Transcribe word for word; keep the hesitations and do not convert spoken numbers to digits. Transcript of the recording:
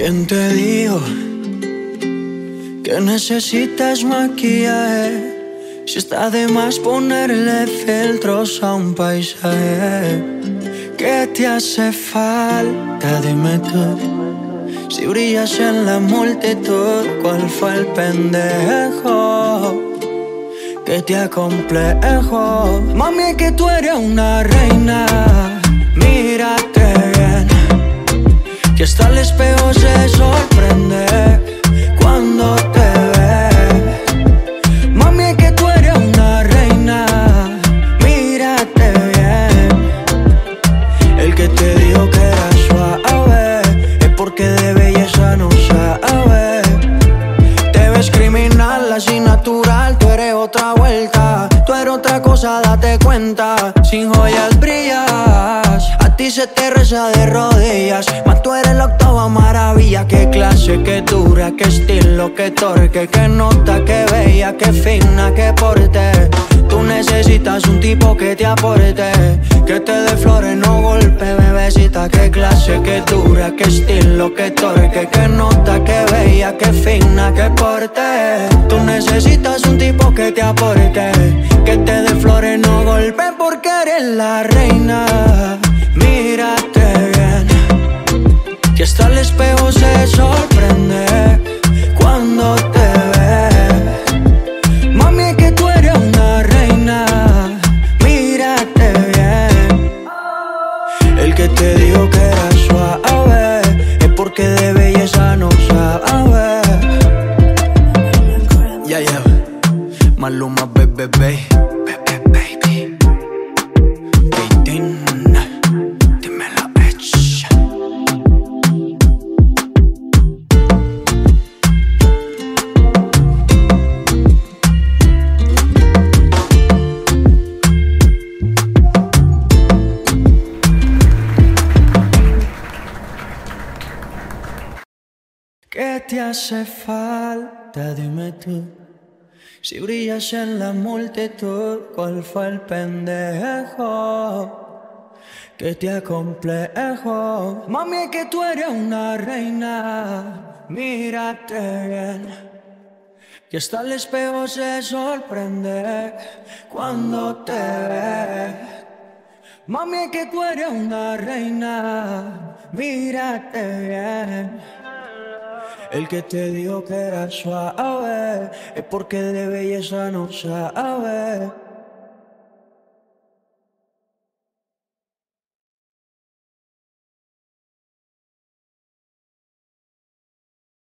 ¿Quién te dijo que necesitas maquillaje? Si está de más ponerle filtros a un paisaje. ¿Qué te hace falta? Dime tú. Si brillas en la multitud, ¿cuál fue el pendejo que te acomplejo? Mami, es que tú eres una reina. Mírate bien, que hasta el espejo se sorprende cuando te ve. Mami, es que tú eres una reina. Mírate bien. El que te dijo que era suave es porque de belleza no sabe. Te ves criminal, así natural. Tú eres otra vuelta, tú eres otra cosa, date cuenta. Sin joyas brillas, a ti se te reza de rodillas. Mas tú eres la octava maravilla. Qué clase, qué dura, qué estilo, qué torque, qué nota, qué bella, qué fina, qué porte. Tú necesitas un tipo que te aporte, que te dé flores, no golpe, bebecita. Qué clase, qué dura, qué estilo, qué torque, qué nota, qué bella, qué fina, qué porte. Tú necesitas un tipo que te aporte, que te dé flores, no golpe, porque eres la reina. Mírate bien, que hasta el espejo se sorprende cuando te ve. Mami, es que tú eres una reina. Mírate bien. El que te dijo que era suave es porque de belleza no sabe. Ya, yeah, ya, yeah. Maluma, baby, baby. ¿Qué te hace falta? Dime tú. Si brillas en la multitud, ¿cuál fue el pendejo que te acomplejo? Mami, es que tú eres una reina. Mírate bien, que hasta el espejo se sorprende cuando te ve. Mami, es que tú eres una reina. Mírate bien. El que te dijo que era suave es porque de belleza no sabe.